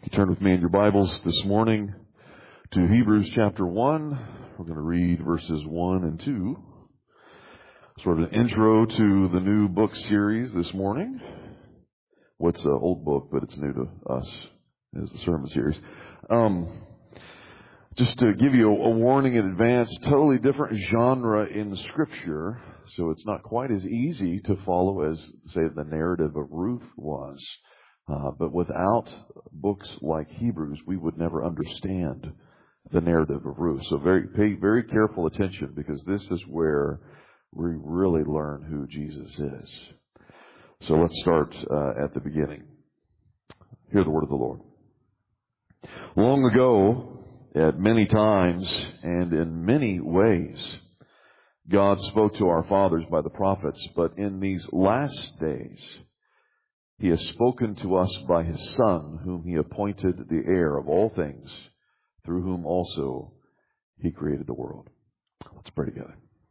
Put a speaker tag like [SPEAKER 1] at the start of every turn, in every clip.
[SPEAKER 1] You turn with me in your Bibles this morning to Hebrews chapter 1. We're going to read verses 1 and 2. Sort of an intro to the new book series this morning. What's an old book, but it's new to us, is the sermon series. Just to give you a warning in advance, totally different genre in Scripture, so it's not quite as easy to follow as, say, the narrative of Ruth was. But without books like Hebrews, we would never understand the narrative of Ruth. So pay very careful attention, because this is where we really learn who Jesus is. So let's start at the beginning. Hear the word of the Lord. Long ago, at many times and in many ways, God spoke to our fathers by the prophets, but in these last days, He has spoken to us by His Son, whom He appointed the heir of all things, through whom also He created the world. Let's pray together.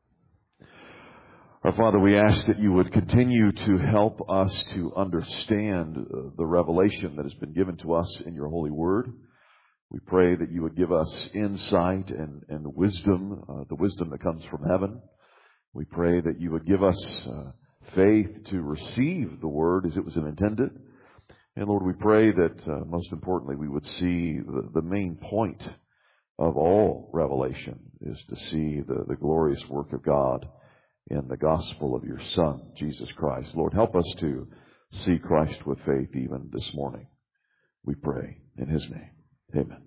[SPEAKER 1] Our Father, we ask that You would continue to help us to understand the revelation that has been given to us in Your holy word. We pray that You would give us insight and wisdom, the wisdom that comes from heaven. We pray that You would give us faith to receive the word as it was intended. And Lord, we pray that most importantly we would see the main point of all revelation is to see the glorious work of God in the gospel of Your Son, Jesus Christ. Lord, help us to see Christ with faith even this morning. We pray in His name. Amen.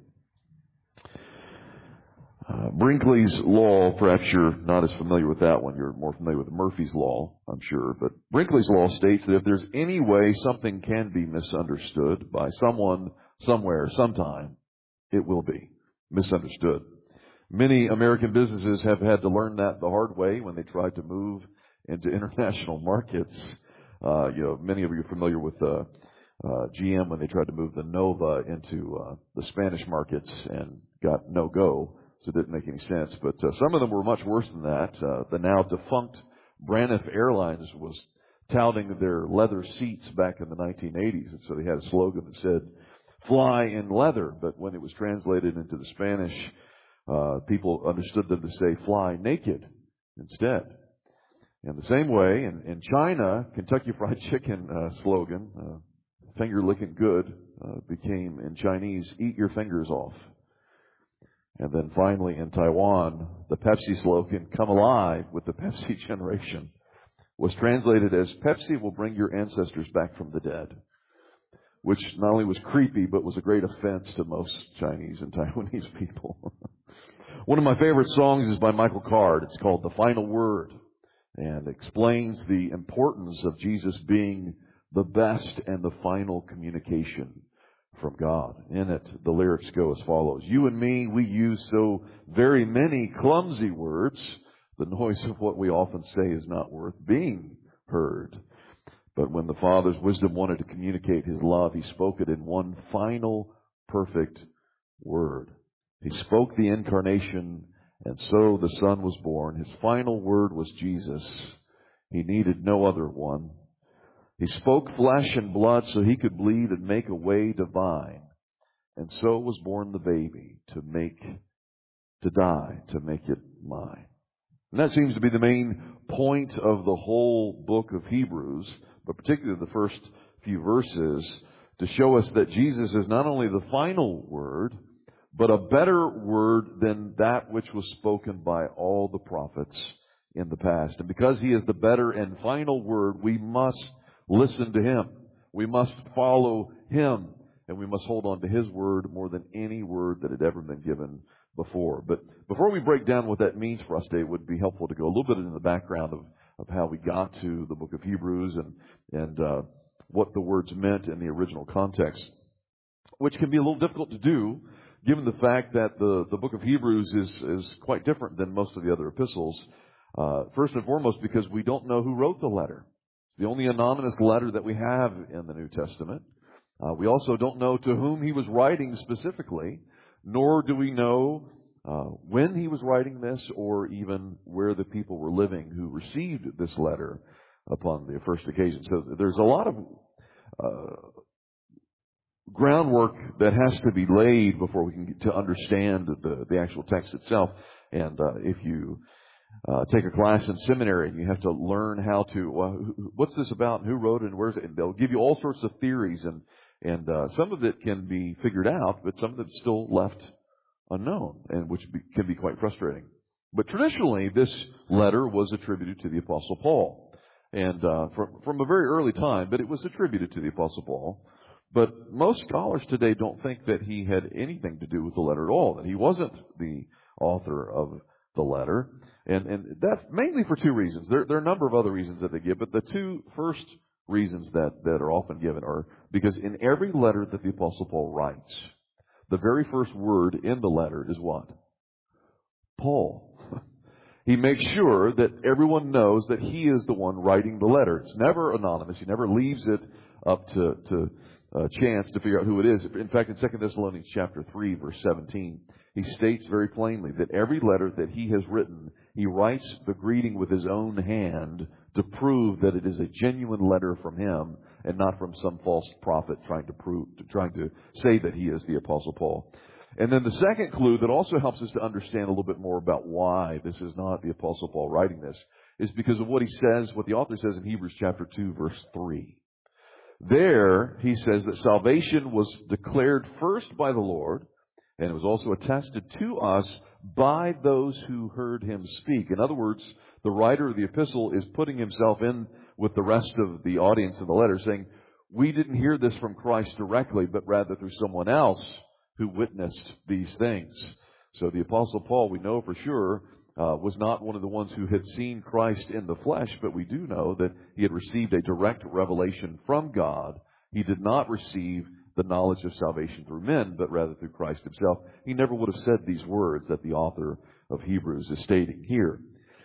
[SPEAKER 1] Brinkley's Law, perhaps you're not as familiar with that one. You're more familiar with Murphy's Law, I'm sure. But Brinkley's Law states that if there's any way something can be misunderstood by someone, somewhere, sometime, it will be misunderstood. Many American businesses have had to learn that the hard way when they tried to move into international markets. Many of you are familiar with GM when they tried to move the Nova into the Spanish markets and got no go. So it didn't make any sense. But some of them were much worse than that. The now defunct Braniff Airlines was touting their leather seats back in the 1980s. And so they had a slogan that said, "Fly in leather." But when it was translated into the Spanish, people understood them to say, "Fly naked" instead. In the same way, in China, Kentucky Fried Chicken slogan, "Finger licking good," became in Chinese, "Eat your fingers off." And then finally in Taiwan, the Pepsi slogan, "Come alive with the Pepsi generation," was translated as "Pepsi will bring your ancestors back from the dead," which not only was creepy, but was a great offense to most Chinese and Taiwanese people. One of my favorite songs is by Michael Card. It's called "The Final Word," and explains the importance of Jesus being the best and the final communication from God. In it, the lyrics go as follows. "You and me, we use so very many clumsy words. The noise of what we often say is not worth being heard. But when the Father's wisdom wanted to communicate His love, He spoke it in one final, perfect word. He spoke the incarnation, and so the Son was born. His final word was Jesus. He needed no other one. He spoke flesh and blood so He could bleed and make a way divine. And so was born the baby to die, to make it mine." And that seems to be the main point of the whole book of Hebrews, but particularly the first few verses, to show us that Jesus is not only the final word, but a better word than that which was spoken by all the prophets in the past. And because He is the better and final word, we must listen to Him. We must follow Him. And we must hold on to His word more than any word that had ever been given before. But before we break down what that means for us today, it would be helpful to go a little bit into the background of how we got to the book of Hebrews and what the words meant in the original context, which can be a little difficult to do given the fact that the book of Hebrews is quite different than most of the other epistles. First and foremost, because we don't know who wrote the letter. The only anonymous letter that we have in the New Testament. We also don't know to whom he was writing specifically, nor do we know when he was writing this or even where the people were living who received this letter upon the first occasion. So there's a lot of groundwork that has to be laid before we can get to understand the actual text itself. And if you take a class in seminary and you have to learn how to, what's this about and who wrote it and where's it? And they'll give you all sorts of theories, and some of it can be figured out, but some of it's still left unknown, and which can be quite frustrating. But traditionally, this letter was attributed to the Apostle Paul, and from a very early time, but it was attributed to the Apostle Paul. But most scholars today don't think that he had anything to do with the letter at all, that he wasn't the author of the letter. And that's mainly for two reasons. There are a number of other reasons that they give, but the two first reasons that are often given are because in every letter that the Apostle Paul writes, the very first word in the letter is what? Paul. He makes sure that everyone knows that he is the one writing the letter. It's never anonymous. He never leaves it up to chance to figure out who it is. In fact, in 2 Thessalonians chapter 3, verse 17, he states very plainly that every letter that he has written, he writes the greeting with his own hand to prove that it is a genuine letter from him and not from some false prophet trying to say that he is the Apostle Paul. And then the second clue that also helps us to understand a little bit more about why this is not the Apostle Paul writing this is because of what he says, what the author says in Hebrews chapter 2, verse 3. There, he says that salvation was declared first by the Lord, and it was also attested to us by those who heard him speak. In other words, the writer of the epistle is putting himself in with the rest of the audience in the letter, saying, we didn't hear this from Christ directly, but rather through someone else who witnessed these things. So the Apostle Paul, we know for sure, was not one of the ones who had seen Christ in the flesh, but we do know that he had received a direct revelation from God. He did not receive the knowledge of salvation through men, but rather through Christ himself. He never would have said these words that the author of Hebrews is stating here.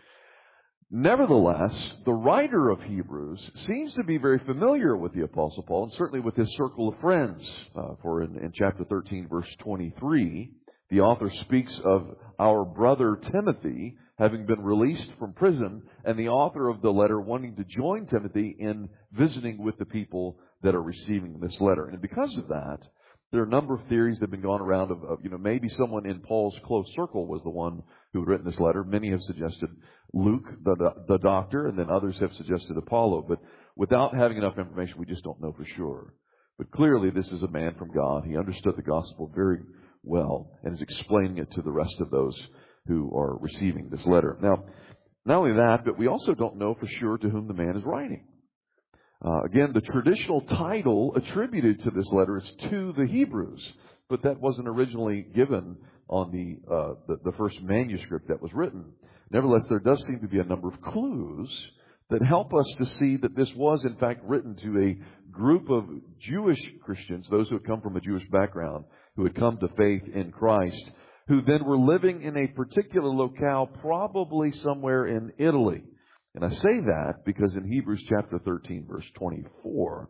[SPEAKER 1] Nevertheless, the writer of Hebrews seems to be very familiar with the Apostle Paul, and certainly with his circle of friends. For in chapter 13, verse 23, the author speaks of our brother Timothy having been released from prison, and the author of the letter wanting to join Timothy in visiting with the people that are receiving this letter. And because of that, there are a number of theories that have been going around of maybe someone in Paul's close circle was the one who had written this letter. Many have suggested Luke, the doctor, and then others have suggested Apollo. But without having enough information, we just don't know for sure. But clearly, this is a man from God. He understood the gospel very well and is explaining it to the rest of those who are receiving this letter. Now, not only that, but we also don't know for sure to whom the man is writing. Again, the traditional title attributed to this letter is to the Hebrews, but that wasn't originally given on the first manuscript that was written. Nevertheless, there does seem to be a number of clues that help us to see that this was, in fact, written to a group of Jewish Christians, those who had come from a Jewish background, who had come to faith in Christ, who then were living in a particular locale, probably somewhere in Italy. And I say that because in Hebrews chapter 13, verse 24,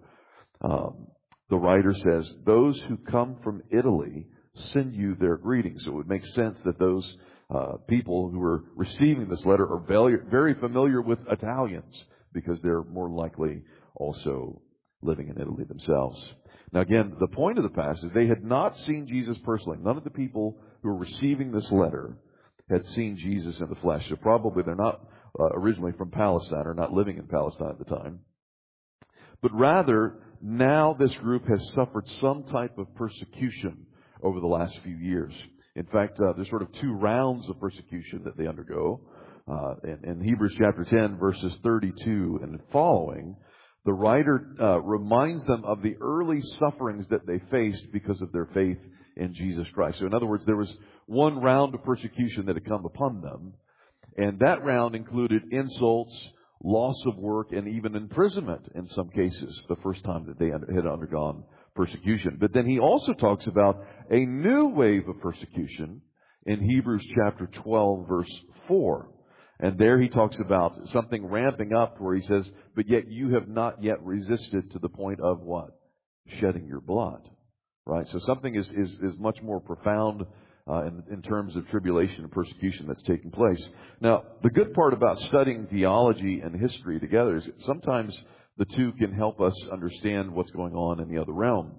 [SPEAKER 1] the writer says, those who come from Italy send you their greetings. So it would make sense that those people who are receiving this letter are very familiar with Italians because they're more likely also living in Italy themselves. Now again, the point of the passage, they had not seen Jesus personally. None of the people who were receiving this letter had seen Jesus in the flesh. So probably they're not originally from Palestine or not living in Palestine at the time. But rather, now this group has suffered some type of persecution over the last few years. In fact, there's sort of two rounds of persecution that they undergo. In Hebrews chapter 10, verses 32 and following, the writer reminds them of the early sufferings that they faced because of their faith in Jesus Christ. So in other words, there was one round of persecution that had come upon them, and that round included insults, loss of work, and even imprisonment in some cases, the first time that they had undergone persecution. But then he also talks about a new wave of persecution in Hebrews chapter 12, verse 4. And there he talks about something ramping up where he says, but yet you have not yet resisted to the point of what? Shedding your blood. Right? So something is much more profound in terms of tribulation and persecution that's taking place. Now, the good part about studying theology and history together is sometimes the two can help us understand what's going on in the other realm.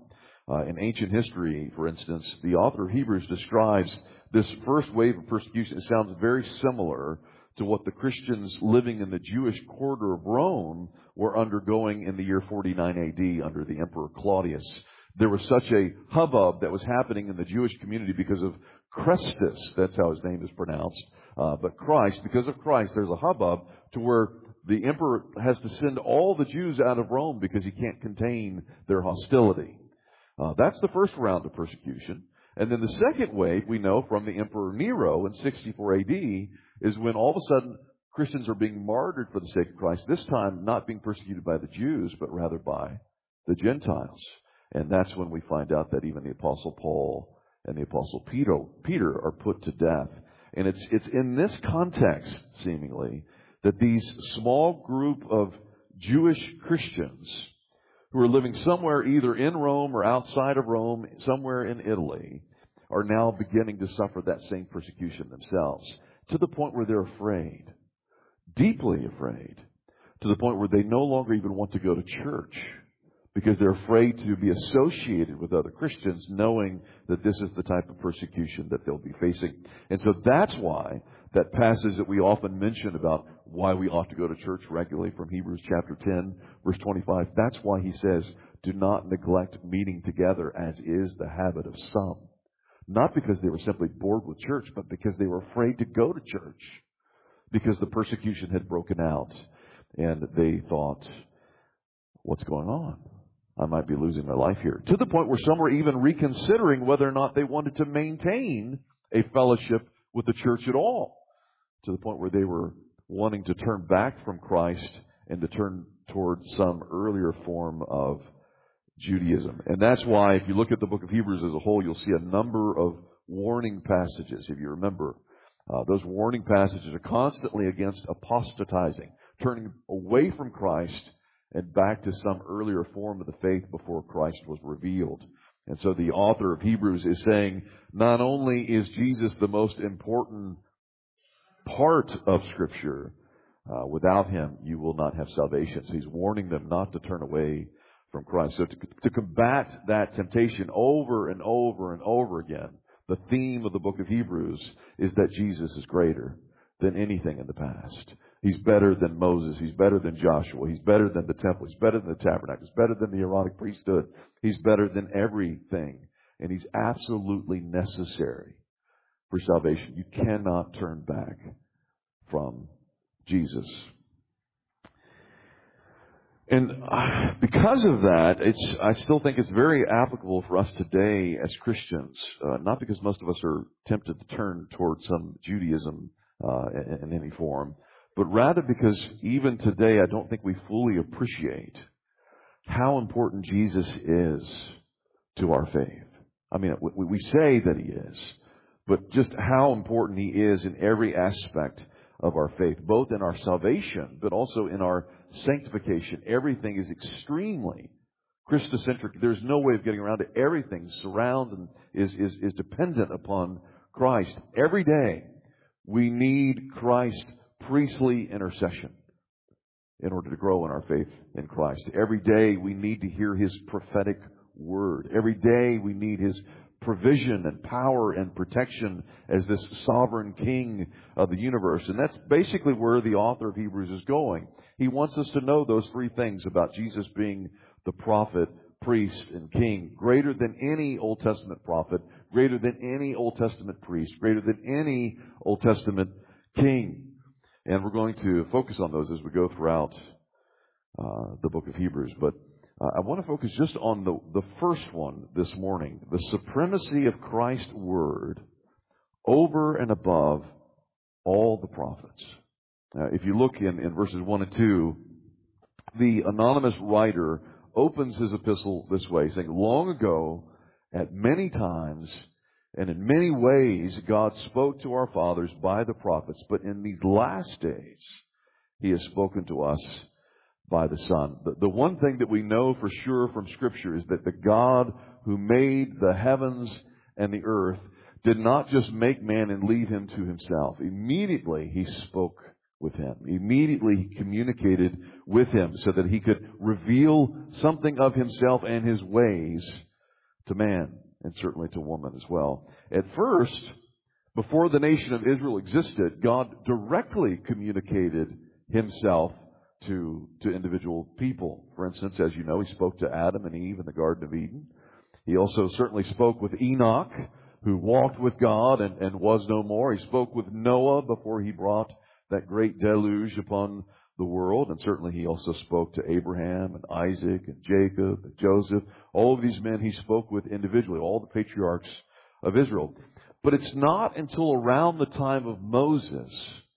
[SPEAKER 1] In ancient history, for instance, the author of Hebrews describes this first wave of persecution. It sounds very similar to what the Christians living in the Jewish quarter of Rome were undergoing in the year 49 AD under the Emperor Claudius. There was such a hubbub that was happening in the Jewish community because of Christus. That's how his name is pronounced. But Christ, because of Christ, there's a hubbub to where the emperor has to send all the Jews out of Rome because he can't contain their hostility. That's the first round of persecution. And then the second wave, we know from the Emperor Nero in 64 AD, is when all of a sudden Christians are being martyred for the sake of Christ, this time not being persecuted by the Jews, but rather by the Gentiles. And that's when we find out that even the Apostle Paul and the Apostle Peter are put to death. And it's in this context, seemingly, that these small group of Jewish Christians who are living somewhere either in Rome or outside of Rome, somewhere in Italy, are now beginning to suffer that same persecution themselves, to the point where they're afraid, deeply afraid, to the point where they no longer even want to go to church because they're afraid to be associated with other Christians, knowing that this is the type of persecution that they'll be facing. And so that's why that passage that we often mention about why we ought to go to church regularly from Hebrews chapter 10, verse 25, that's why he says, do not neglect meeting together as is the habit of some. Not because they were simply bored with church, but because they were afraid to go to church because the persecution had broken out and they thought, what's going on? I might be losing my life here. To the point where some were even reconsidering whether or not they wanted to maintain a fellowship with the church at all. To the point where they were wanting to turn back from Christ and to turn toward some earlier form of Judaism. And that's why if you look at the book of Hebrews as a whole, you'll see a number of warning passages. If you remember, those warning passages are constantly against apostatizing, turning away from Christ and back to some earlier form of the faith before Christ was revealed. And so the author of Hebrews is saying, not only is Jesus the most important part of Scripture, without Him you will not have salvation. So he's warning them not to turn away from Christ. So to combat that temptation over and over and over again, the theme of the book of Hebrews is that Jesus is greater than anything in the past. He's better than Moses. He's better than Joshua. He's better than the temple. He's better than the tabernacle. He's better than the Aaronic priesthood. He's better than everything. And He's absolutely necessary for salvation. You cannot turn back from Jesus. And because of that, I still think it's very applicable for us today as Christians. Not because most of us are tempted to turn towards some Judaism in any form, but rather because even today I don't think we fully appreciate how important Jesus is to our faith. I mean, we say that He is, but just how important He is in every aspect of our faith, both in our salvation, but also in our sanctification. Everything is extremely Christocentric. There's no way of getting around it. Everything surrounds and is dependent upon Christ. Every day we need Christ's priestly intercession in order to grow in our faith in Christ. Every day we need to hear His prophetic word. Every day we need His provision and power and protection as this sovereign King of the universe. And that's basically where the author of Hebrews is going. He wants us to know those three things about Jesus being the prophet, priest, and king, greater than any Old Testament prophet, greater than any Old Testament priest, greater than any Old Testament king. And we're going to focus on those as we go throughout the book of Hebrews. But I want to focus just on the first one this morning, the supremacy of Christ's word over and above all the prophets. If you look in verses 1 and 2, the anonymous writer opens his epistle this way, saying, long ago, at many times, and in many ways, God spoke to our fathers by the prophets, but in these last days, He has spoken to us by the Son. The one thing that we know for sure from Scripture is that the God who made the heavens and the earth did not just make man and leave him to himself. Immediately He spoke with him. Immediately He communicated with him so that He could reveal something of Himself and His ways to man and certainly to woman as well. At first, before the nation of Israel existed, God directly communicated Himself to individual people. For instance, as you know, He spoke to Adam and Eve in the Garden of Eden. He also certainly spoke with Enoch, who walked with God and was no more. He spoke with Noah before he brought that great deluge upon the world. And certainly He also spoke to Abraham and Isaac and Jacob and Joseph. All of these men He spoke with individually, all the patriarchs of Israel. But it's not until around the time of Moses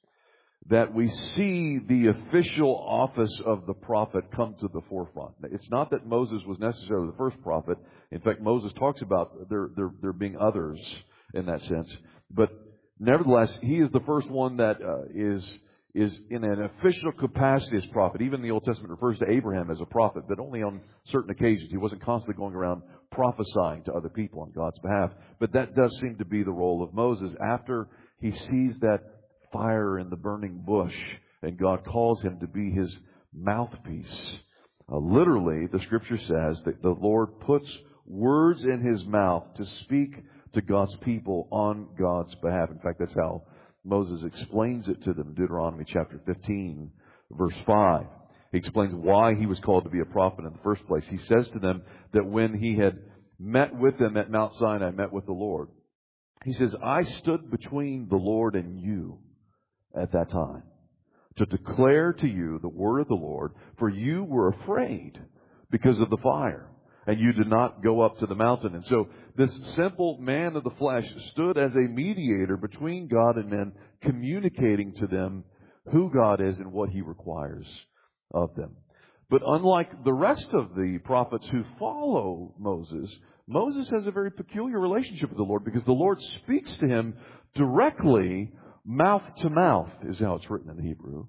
[SPEAKER 1] that we see the official office of the prophet come to the forefront. It's not that Moses was necessarily the first prophet. In fact, Moses talks about there being others in that sense. But nevertheless, he is the first one that is in an official capacity as prophet. Even the Old Testament refers to Abraham as a prophet, but only on certain occasions. He wasn't constantly going around prophesying to other people on God's behalf. But that does seem to be the role of Moses after he sees that fire in the burning bush, and God calls him to be His mouthpiece. Literally, the Scripture says that the Lord puts words in His mouth to speak to God's people on God's behalf. In fact, that's how Moses explains it to them in Deuteronomy chapter 15, verse 5. He explains why he was called to be a prophet in the first place. He says to them that when he had met with them at Mount Sinai, met with the Lord, he says, I stood between the Lord and you at that time to declare to you the word of the Lord, for you were afraid because of the fire, and you did not go up to the mountain. And so this simple man of the flesh stood as a mediator between God and men, communicating to them who God is and what He requires of them. But unlike the rest of the prophets who follow Moses, Moses has a very peculiar relationship with the Lord, because the Lord speaks to him directly, mouth to mouth is how it's written in Hebrew.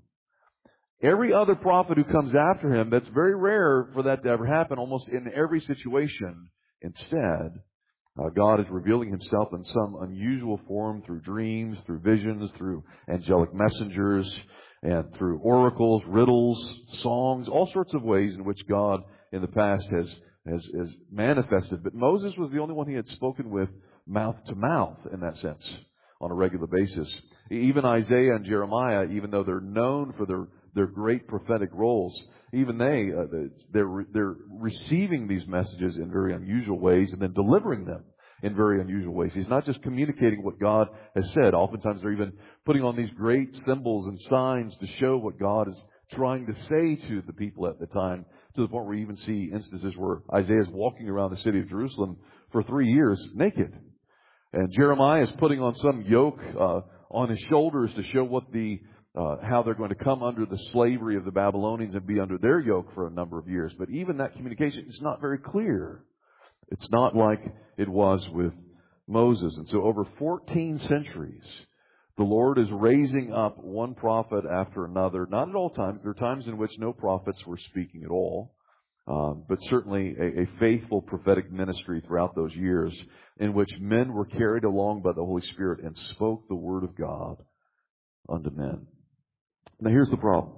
[SPEAKER 1] Every other prophet who comes after him, that's very rare for that to ever happen, almost in every situation. Instead, God is revealing Himself in some unusual form through dreams, through visions, through angelic messengers, and through oracles, riddles, songs, all sorts of ways in which God in the past has manifested. But Moses was the only one He had spoken with mouth to mouth in that sense on a regular basis. Even Isaiah and Jeremiah, even though they're known for their great prophetic roles, even they're receiving these messages in very unusual ways and then delivering them in very unusual ways. He's not just communicating what God has said. Oftentimes they're even putting on these great symbols and signs to show what God is trying to say to the people at the time, to the point where you even see instances where Isaiah is walking around the city of Jerusalem for 3 years naked. And Jeremiah is putting on some yoke on his shoulders to show what how they're going to come under the slavery of the Babylonians and be under their yoke for a number of years. But even that communication is not very clear. It's not like it was with Moses. And so over 14 centuries, the Lord is raising up one prophet after another. Not at all times. There are times in which no prophets were speaking at all. But certainly a faithful prophetic ministry throughout those years in which men were carried along by the Holy Spirit and spoke the Word of God unto men. Now here's the problem.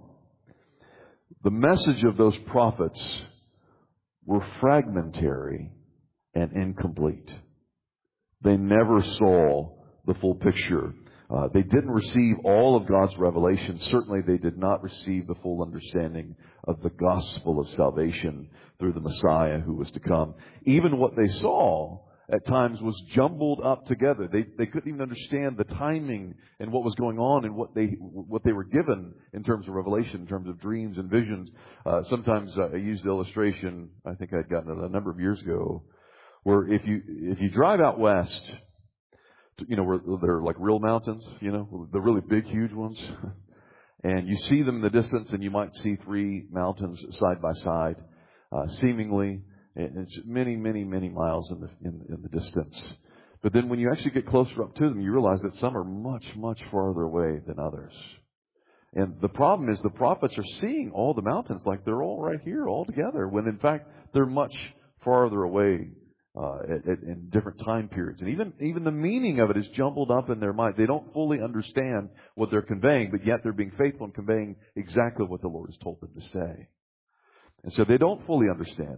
[SPEAKER 1] The message of those prophets were fragmentary and incomplete. They never saw the full picture. They didn't receive all of God's revelation. Certainly they did not receive the full understanding of the gospel of salvation through the Messiah who was to come. Even what they saw at times was jumbled up together. They couldn't even understand the timing and what was going on and what they were given in terms of revelation, in terms of dreams and visions. Sometimes I used the illustration, I think I'd gotten it a number of years ago, where if you drive out west, where there are like real mountains, the really big, huge ones, and you see them in the distance, and you might see 3 mountains side by side, seemingly. It's many, many, many miles in the distance. But then when you actually get closer up to them, you realize that some are much, much farther away than others. And the problem is the prophets are seeing all the mountains like they're all right here, all together, when in fact they're much farther away in different time periods. And even the meaning of it is jumbled up in their mind. They don't fully understand what they're conveying, but yet they're being faithful in conveying exactly what the Lord has told them to say. And so they don't fully understand it.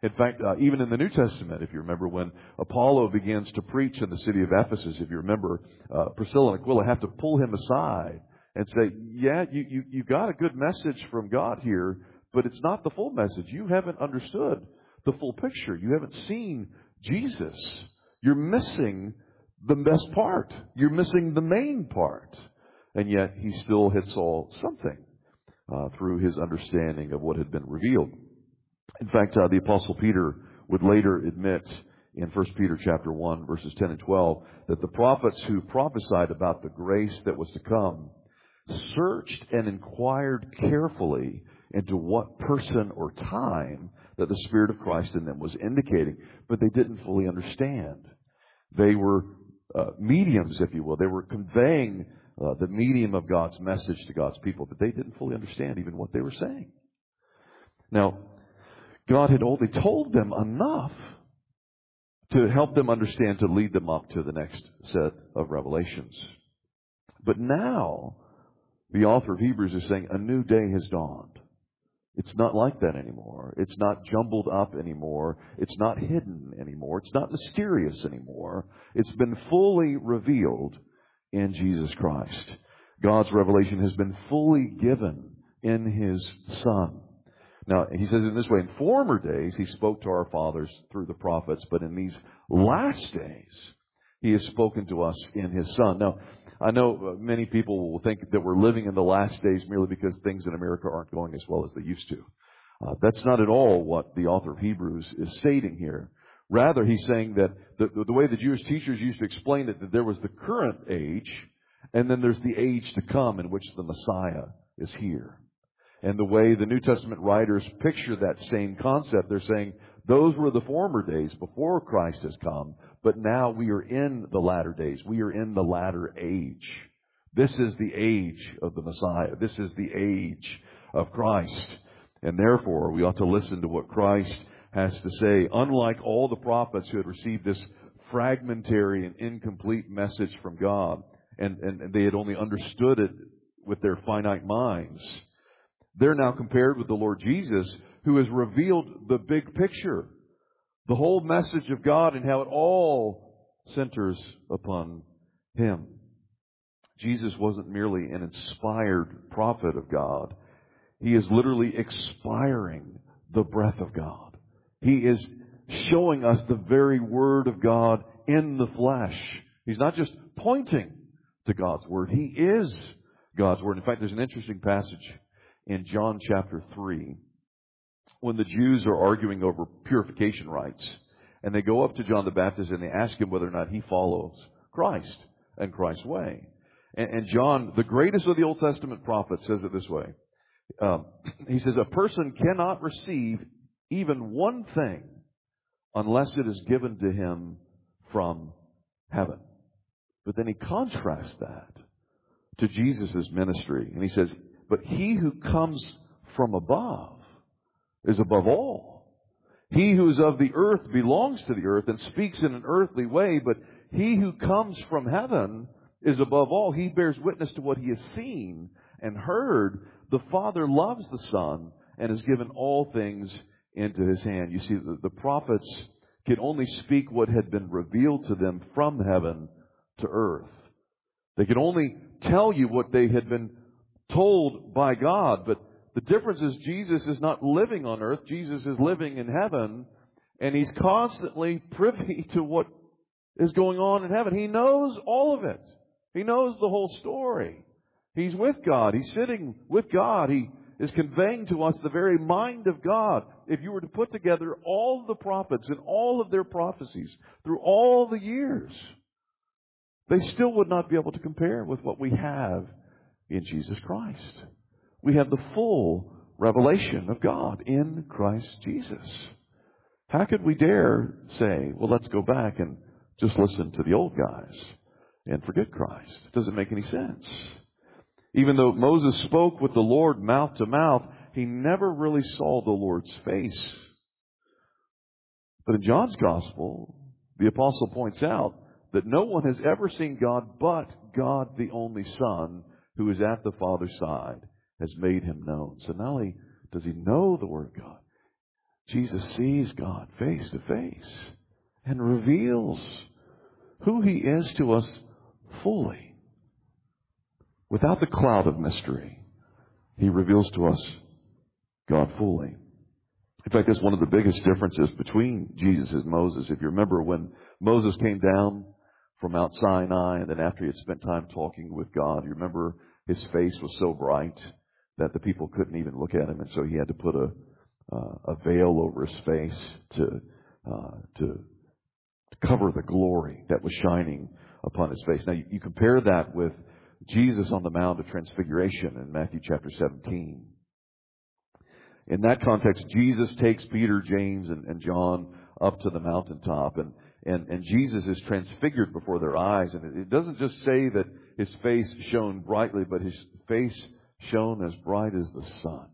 [SPEAKER 1] In fact, even in the New Testament, if you remember, when Apollo begins to preach in the city of Ephesus, if you remember, Priscilla and Aquila have to pull him aside and say, yeah, you got a good message from God here, but it's not the full message. You haven't understood the full picture. You haven't seen Jesus. You're missing the best part. You're missing the main part. And yet he still had saw something through his understanding of what had been revealed. In fact, the Apostle Peter would later admit in 1 Peter chapter 1, verses 10 and 12, that the prophets who prophesied about the grace that was to come searched and inquired carefully into what person or time that the Spirit of Christ in them was indicating, but they didn't fully understand. They were mediums, if you will. They were conveying the medium of God's message to God's people, but they didn't fully understand even what they were saying. Now, God had only told them enough to help them understand, to lead them up to the next set of revelations. But now, the author of Hebrews is saying a new day has dawned. It's not like that anymore. It's not jumbled up anymore. It's not hidden anymore. It's not mysterious anymore. It's been fully revealed in Jesus Christ. God's revelation has been fully given in His Son. Now, he says it in this way, in former days He spoke to our fathers through the prophets, but in these last days He has spoken to us in His Son. Now, I know many people will think that we're living in the last days merely because things in America aren't going as well as they used to. That's not at all what the author of Hebrews is stating here. Rather, he's saying that the way the Jewish teachers used to explain it, that there was the current age, and then there's the age to come in which the Messiah is here. And the way the New Testament writers picture that same concept, they're saying those were the former days before Christ has come, but now we are in the latter days. We are in the latter age. This is the age of the Messiah. This is the age of Christ. And therefore, we ought to listen to what Christ has to say. Unlike all the prophets who had received this fragmentary and incomplete message from God, and they had only understood it with their finite minds, they're now compared with the Lord Jesus, who has revealed the big picture, the whole message of God and how it all centers upon Him. Jesus wasn't merely an inspired prophet of God. He is literally expiring the breath of God. He is showing us the very Word of God in the flesh. He's not just pointing to God's Word. He is God's Word. In fact, there's an interesting passage in John chapter 3, when the Jews are arguing over purification rites, and they go up to John the Baptist and they ask him whether or not he follows Christ and Christ's way. And John, the greatest of the Old Testament prophets, says it this way. He says, a person cannot receive even one thing unless it is given to him from heaven. But then he contrasts that to Jesus' ministry, and he says, but he who comes from above is above all. He who is of the earth belongs to the earth and speaks in an earthly way, but he who comes from heaven is above all. He bears witness to what he has seen and heard. The Father loves the Son and has given all things into His hand. You see, the prophets could only speak what had been revealed to them from heaven to earth. They could only tell you what they had been told by God, but the difference is Jesus is not living on earth. Jesus is living in heaven, and He's constantly privy to what is going on in heaven. He knows all of it. He knows the whole story. He's with God. He's sitting with God. He is conveying to us the very mind of God. If you were to put together all the prophets and all of their prophecies through all the years, they still would not be able to compare with what we have in Jesus Christ. We have the full revelation of God in Christ Jesus. How could we dare say, well, let's go back and just listen to the old guys and forget Christ? It doesn't make any sense. Even though Moses spoke with the Lord mouth to mouth, he never really saw the Lord's face. But in John's Gospel, the apostle points out that no one has ever seen God but God the only Son, who is at the Father's side, has made Him known. So not only does He know the Word of God, Jesus sees God face to face and reveals who He is to us fully. Without the cloud of mystery, He reveals to us God fully. In fact, that's one of the biggest differences between Jesus and Moses. If you remember when Moses came down from Mount Sinai, and then after he had spent time talking with God, you remember his face was so bright that the people couldn't even look at him, and so he had to put a veil over his face to cover the glory that was shining upon his face. Now, you compare that with Jesus on the Mount of Transfiguration in Matthew chapter 17. In that context, Jesus takes Peter, James, and John up to the mountaintop, and Jesus is transfigured before their eyes. And it doesn't just say that his face shone brightly, but his face shone as bright as the sun.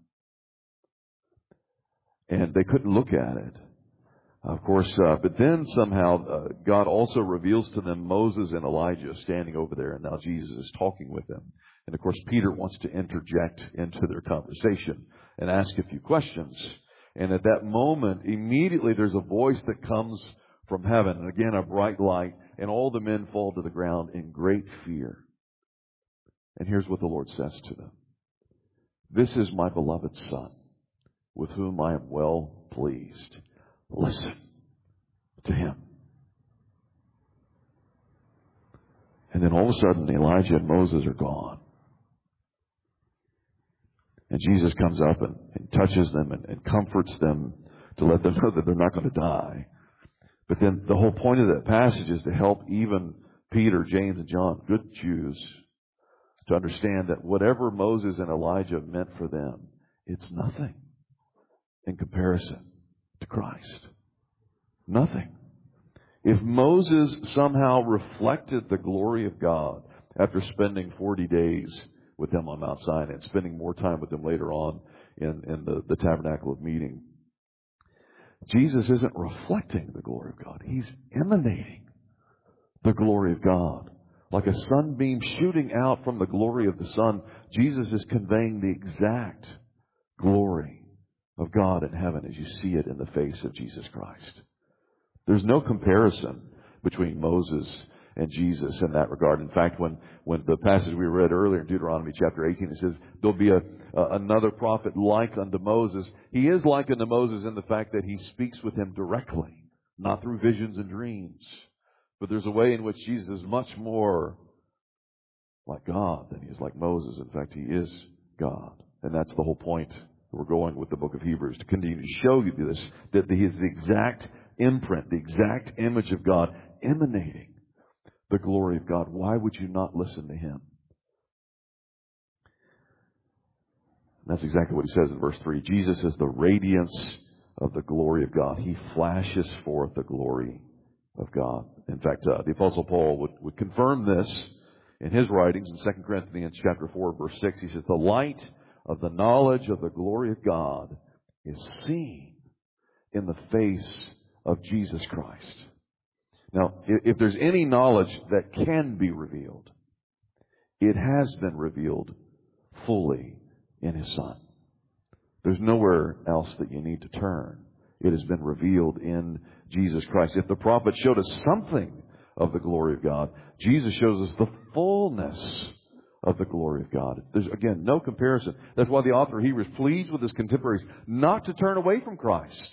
[SPEAKER 1] And they couldn't look at it, of course. But then somehow God also reveals to them Moses and Elijah standing over there, and now Jesus is talking with them. And of course, Peter wants to interject into their conversation and ask a few questions. And at that moment, immediately there's a voice that comes from heaven, and again a bright light, and all the men fall to the ground in great fear. And here's what the Lord says to them: "This is my beloved Son, with whom I am well pleased. Listen to Him." And then all of a sudden, Elijah and Moses are gone. And Jesus comes up and touches them and comforts them to let them know that they're not going to die. But then the whole point of that passage is to help even Peter, James, and John, good Jews, to understand that whatever Moses and Elijah meant for them, it's nothing in comparison to Christ. Nothing. If Moses somehow reflected the glory of God after spending 40 days with them on Mount Sinai and spending more time with them later on in the tabernacle of meeting, Jesus isn't reflecting the glory of God. He's emanating the glory of God. Like a sunbeam shooting out from the glory of the sun, Jesus is conveying the exact glory of God in heaven as you see it in the face of Jesus Christ. There's no comparison between Moses and Jesus in that regard. In fact, when the passage we read earlier in Deuteronomy chapter 18, it says there'll be another prophet like unto Moses. He is like unto Moses in the fact that he speaks with him directly, not through visions and dreams. But there's a way in which Jesus is much more like God than he is like Moses. In fact, he is God. And that's the whole point we're going with the book of Hebrews, to continue to show you this, that he is the exact imprint, the exact image of God emanating the glory of God. Why would you not listen to Him? That's exactly what he says in verse 3. Jesus is the radiance of the glory of God. He flashes forth the glory of God. In fact, the Apostle Paul would confirm this in his writings in 2 Corinthians chapter 4, verse 6. He says, "The light of the knowledge of the glory of God is seen in the face of Jesus Christ." Now, if there's any knowledge that can be revealed, it has been revealed fully in His Son. There's nowhere else that you need to turn. It has been revealed in Jesus Christ. If the prophet showed us something of the glory of God, Jesus shows us the fullness of the glory of God. There's, again, no comparison. That's why the author of Hebrews pleads with his contemporaries not to turn away from Christ.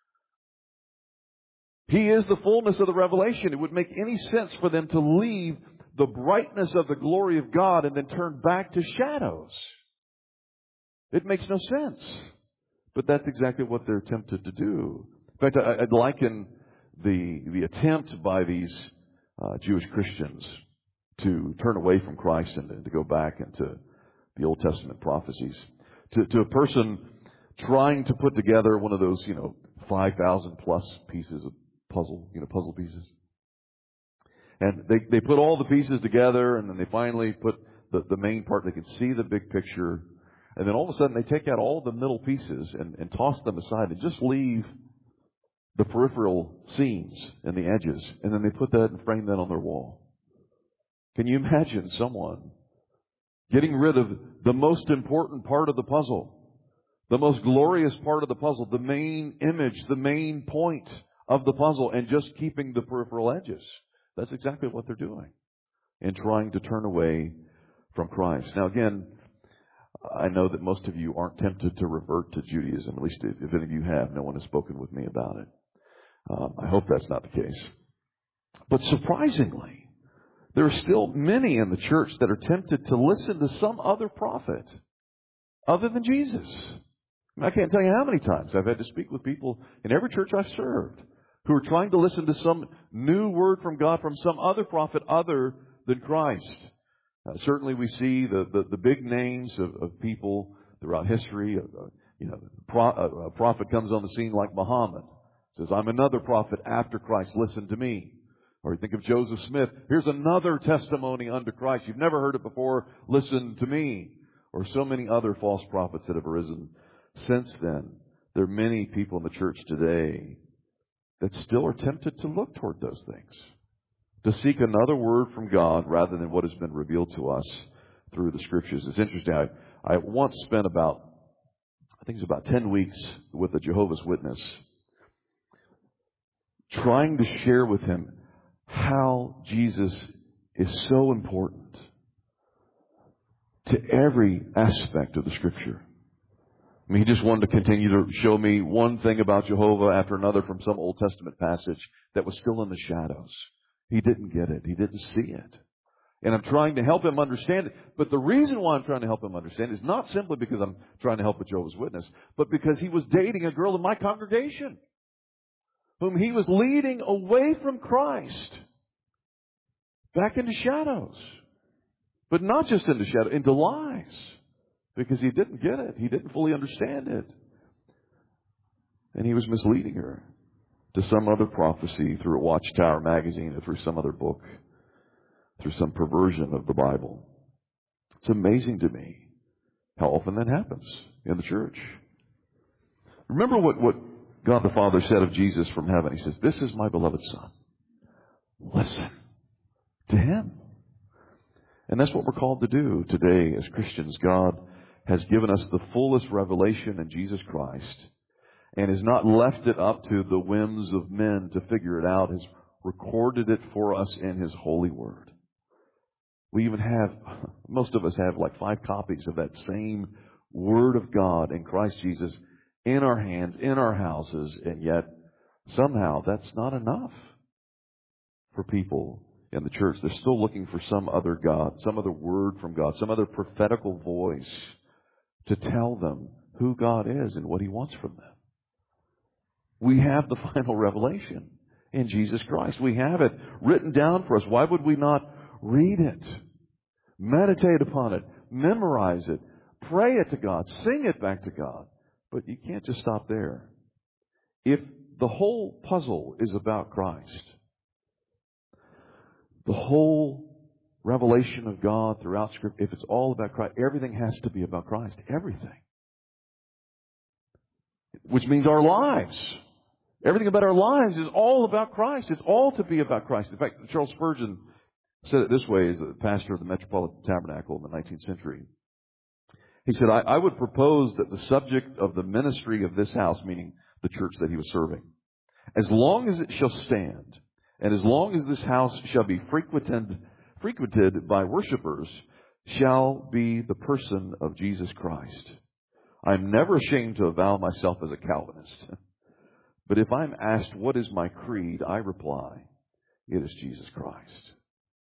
[SPEAKER 1] He is the fullness of the revelation. It would make any sense for them to leave the brightness of the glory of God and then turn back to shadows. It makes no sense. But that's exactly what they're tempted to do. In fact, I'd liken the attempt by these Jewish Christians to turn away from Christ and to go back into the Old Testament prophecies to a person trying to put together one of those, 5,000 plus pieces of puzzle pieces. And they put all the pieces together, and then they finally put the main part. They can see the big picture. And then all of a sudden they take out all the middle pieces and toss them aside and just leave the peripheral seams and the edges. And then they put that and frame that on their wall. Can you imagine someone getting rid of the most important part of the puzzle? the most glorious part of the puzzle, the main image, the main point of the puzzle, and just keeping the peripheral edges. That's exactly what they're doing in trying to turn away from Christ. Now again, I know that most of you aren't tempted to revert to Judaism. At least if any of you have, no one has spoken with me about it. I hope that's not the case. But surprisingly, there are still many in the church that are tempted to listen to some other prophet other than Jesus. I can't tell you how many times I've had to speak with people in every church I've served who are trying to listen to some new word from God from some other prophet other than Christ. Certainly we see the big names of people throughout history. A prophet comes on the scene like Muhammad. Says, I'm another prophet after Christ. Listen to me. Or you think of Joseph Smith. Here's another testimony unto Christ. You've never heard it before. Listen to me. Or so many other false prophets that have arisen since then. There are many people in the church today that still are tempted to look toward those things, to seek another word from God rather than what has been revealed to us through the Scriptures. It's interesting. I once spent about 10 weeks with a Jehovah's Witness trying to share with him how Jesus is so important to every aspect of the Scripture. I mean, he just wanted to continue to show me one thing about Jehovah after another from some Old Testament passage that was still in the shadows. He didn't get it. He didn't see it. And I'm trying to help him understand it. But the reason why I'm trying to help him understand is not simply because I'm trying to help a Jehovah's Witness, but because he was dating a girl in my congregation whom he was leading away from Christ back into shadows. But not just into shadows, into lies. Because he didn't get it. He didn't fully understand it. And he was misleading her to some other prophecy through a Watchtower magazine or through some other book, through some perversion of the Bible. It's amazing to me how often that happens in the church. Remember what God the Father said of Jesus from heaven. He says, this is my beloved Son. Listen to Him. And that's what we're called to do today as Christians. God has given us the fullest revelation in Jesus Christ and has not left it up to the whims of men to figure it out. Has recorded it for us in His holy word. We even have, most of us have like 5 copies of that same Word of God in Christ Jesus in our hands, in our houses, and yet somehow that's not enough for people in the church. They're still looking for some other God, some other word from God, some other prophetical voice to tell them who God is and what He wants from them. We have the final revelation in Jesus Christ. We have it written down for us. Why would we not read it, meditate upon it, memorize it, pray it to God, sing it back to God? But you can't just stop there. If the whole puzzle is about Christ, the whole revelation of God throughout Scripture, if it's all about Christ, everything has to be about Christ. Everything. Which means our lives. Everything about our lives is all about Christ. It's all to be about Christ. In fact, Charles Spurgeon said it this way as the pastor of the Metropolitan Tabernacle in the 19th century. He said, I would propose that the subject of the ministry of this house, meaning the church that he was serving, as long as it shall stand, and as long as this house shall be frequented by worshipers, shall be the person of Jesus Christ. I'm never ashamed to avow myself as a Calvinist. But if I'm asked, what is my creed? I reply, it is Jesus Christ.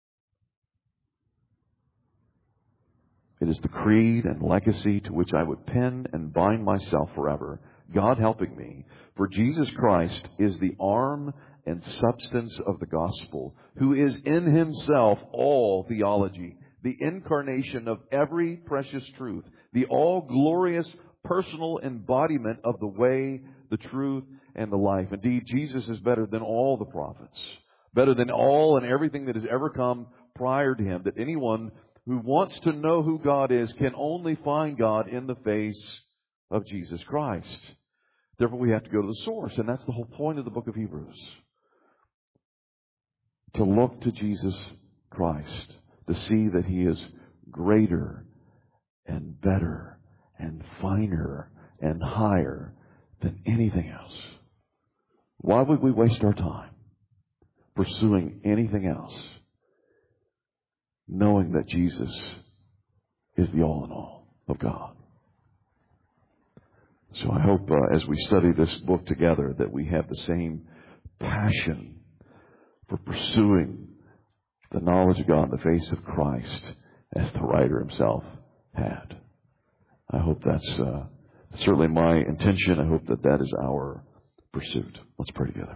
[SPEAKER 1] It is the creed and legacy to which I would pin and bind myself forever, God helping me. For Jesus Christ is the arm and substance of the gospel, who is in Himself all theology, the incarnation of every precious truth, the all-glorious personal embodiment of the way, the truth, and the life. Indeed, Jesus is better than all the prophets, better than all and everything that has ever come prior to Him, that anyone who wants to know who God is can only find God in the face of Jesus Christ. Therefore, we have to go to the source, and that's the whole point of the book of Hebrews. To look to Jesus Christ, to see that He is greater and better and finer and higher than anything else. Why would we waste our time pursuing anything else, knowing that Jesus is the all in all of God? So I hope as we study this book together that we have the same passion for pursuing the knowledge of God in the face of Christ as the writer himself had. I hope that's certainly my intention. I hope that that is our pursuit. Let's pray together.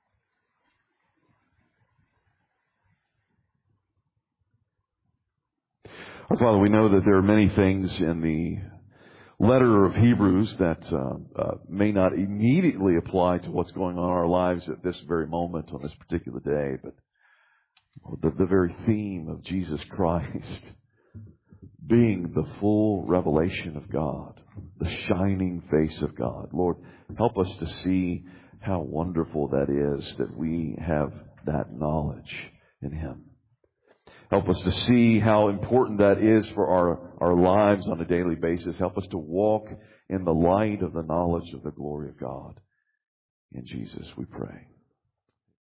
[SPEAKER 1] Our Father, we know that there are many things in the letter of Hebrews that may not immediately apply to what's going on in our lives at this very moment on this particular day, but the very theme of Jesus Christ being the full revelation of God, the shining face of God. Lord, help us to see how wonderful that is that we have that knowledge in Him. Help us to see how important that is for our lives on a daily basis. Help us to walk in the light of the knowledge of the glory of God. In Jesus we pray.